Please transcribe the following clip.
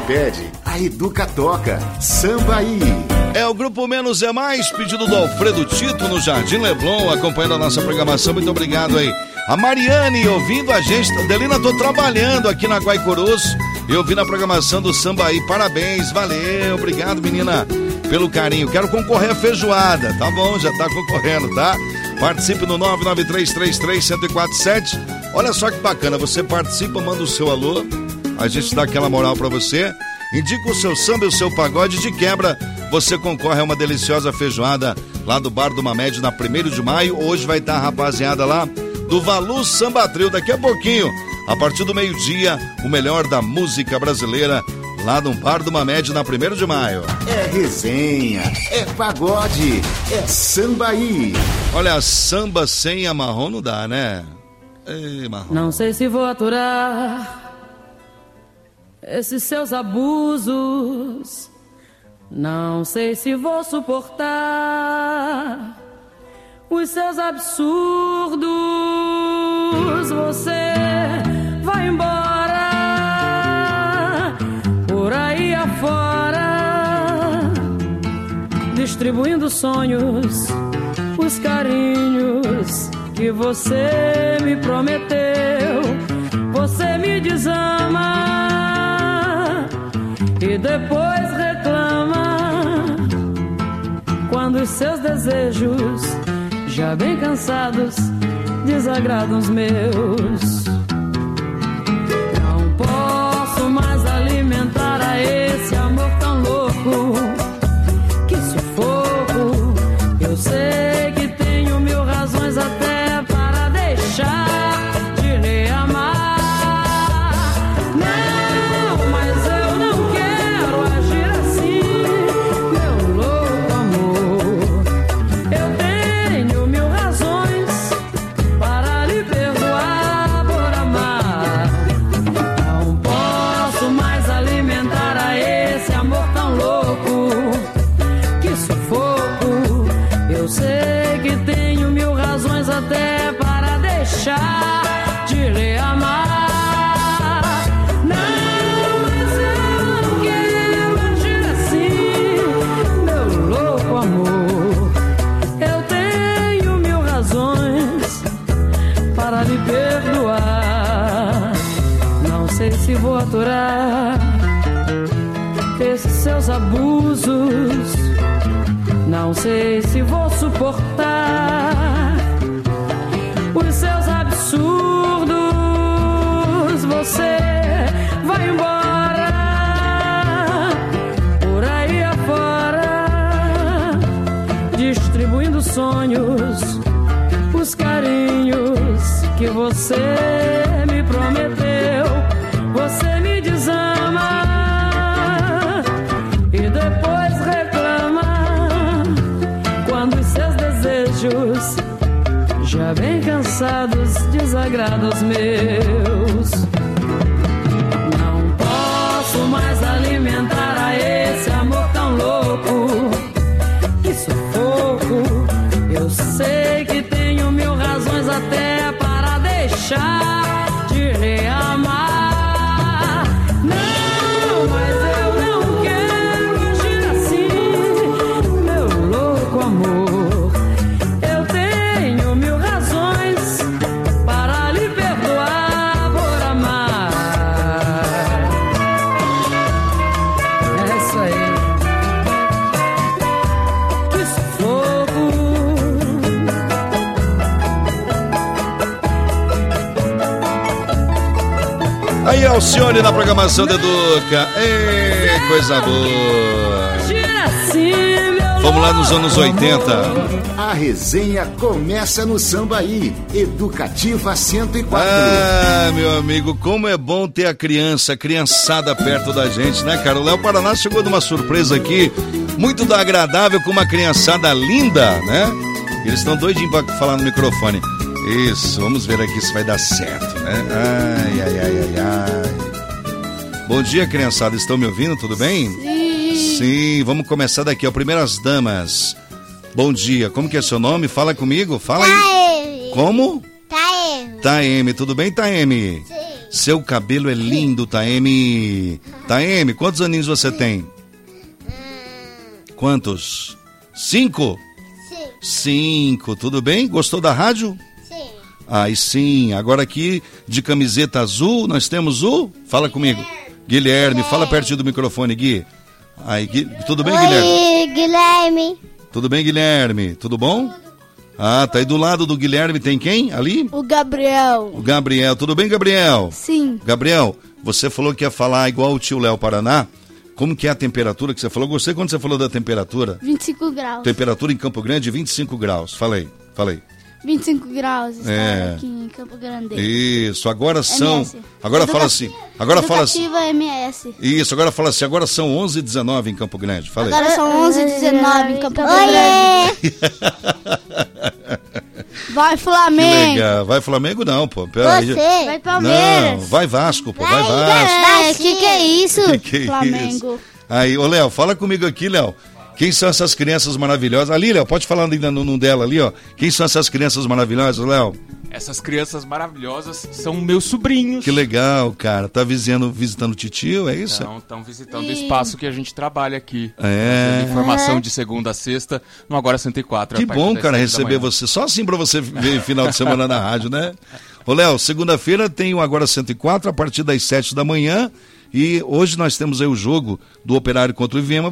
pede, a Educa toca. Samba aí. É o Grupo Menos é Mais, pedido do Alfredo Tito no Jardim Leblon, acompanhando a nossa programação. Muito obrigado aí. A Mariane ouvindo a gente. Adelina, tô trabalhando aqui na Guaicurus e ouvindo a programação do Samba aí. Parabéns, valeu, obrigado, menina, pelo carinho. Quero concorrer a feijoada, tá bom, já tá concorrendo, tá? Participe no 993331047. Olha só que bacana, você participa, manda o seu alô, a gente dá aquela moral pra você, indica o seu samba e o seu pagode, de quebra você concorre a uma deliciosa feijoada lá do Bar do Mamed na 1º de maio. Hoje vai estar a rapaziada lá do Valu Samba Trio, daqui a pouquinho, a partir do meio-dia, o melhor da música brasileira lá no Bar do Mamed na 1º de maio. É resenha, é pagode, é samba aí. Olha, samba sem amarrom não dá, né? Ei, marrom. Não sei se vou aturar esses seus abusos, não sei se vou suportar os seus absurdos. Você vai embora por aí afora, distribuindo sonhos, os carinhos que você me prometeu. Você me desama e depois reclama quando os seus desejos, já bem cansados, desagradam os meus. Não posso mais alimentar a esse amor tão louco, que sufoco. Eu sei que tenho mil razões até para deixar de lhe amar. Não, mas eu não quero agir assim, meu louco amor. Eu tenho mil razões para lhe perdoar por amar. Não posso mais alimentar a esse amor tão louco, que sufoco. Eu sei que tenho mil razões até para deixar de lhe amar. Não, mas eu não quero agir assim, meu louco amor. Eu tenho mil razões para lhe perdoar. Não sei se vou aturar esses seus abusos, não sei se vou suportar os seus absurdos. Você vai embora por aí afora, distribuindo sonhos, os carinhos que você me prometeu. Você me desama e depois reclama quando os seus desejos, já bem cansados, desagradam os meus. Não posso mais alimentar a esse amor tão louco, que sufoco. Eu sei que tenho mil razões até para deixar de lhe amar. Não, mas eu não quero agir assim, meu louco amor. Eu tenho mil razões para lhe perdoar por amar. É isso aí. Que sufoco. Aí, Alcione na programação da Educa. Ei, coisa boa. Vamos lá nos anos 80. A resenha começa no Samba aí, Educativa 104. Ah, meu amigo, como é bom ter a criançada perto da gente, né, cara? O Léo Paraná chegou numa surpresa aqui, muito agradável, com uma criançada linda, né? Eles estão doidinhos pra falar no microfone. Isso, vamos ver aqui se vai dar certo, né? Ai, ai, ai, ai, ai. Bom dia, criançada, estão me ouvindo? Tudo bem? Sim, vamos começar daqui, ó. Primeiras damas. Bom dia, como que é seu nome? Fala comigo, fala aí. Taeme. Como? Taeme. Taeme, tudo bem, Taeme? Sim. Seu cabelo é lindo, Taeme. Taeme, quantos aninhos você tem? Quantos? 5? Sim. 5, tudo bem? Gostou da rádio? Sim. Aí sim, agora aqui de camiseta azul, nós temos o... Fala comigo. Guilherme, fala pertinho do microfone, Gui. Aí, Gui... Tudo bem, Guilherme? Oi, Guilherme. Tudo bem, Guilherme? Tudo bom? Ah, tá aí do lado do Guilherme, tem quem ali? O Gabriel. O Gabriel. Tudo bem, Gabriel? Sim. Gabriel, você falou que ia falar igual o tio Léo Paraná. Como que é a temperatura que você falou? Gostei quando você falou da temperatura. 25 graus. Temperatura em Campo Grande, 25 graus. Falei. 25 graus, É. aqui em Campo Grande. Isso, agora são... MS. Agora fala assim. Agora fala assim. Educativa MS. Isso, agora fala assim. Agora são 11h19 em Campo Grande. Falei. Agora são 11h19 em Campo Grande. Vai Que Flamengo. legal. Vai Flamengo não, pô. Peraí. Vai Não, Palmeiras. vai Vasco, pô. Vai Vasco. Que é isso? Que é Flamengo. isso? Aí, ô Léo, fala comigo aqui, Léo. Quem são essas crianças maravilhosas? Ali, Léo, pode falar ainda no dela ali, ó. Quem são essas crianças maravilhosas, Léo? Essas crianças maravilhosas são meus sobrinhos. Que legal, cara. Tá visitando o titio, é isso? Estão visitando o espaço que a gente trabalha aqui. É. Fazendo informação de segunda a sexta, no Agora 104. Que a partir bom, das cara, 7 da receber manhã. você. Só assim pra você ver final de semana na rádio, né? Ô, Léo, segunda-feira tem o Agora 104 a partir das 7 da manhã. E hoje nós temos aí o jogo do Operário contra o Ivinhema.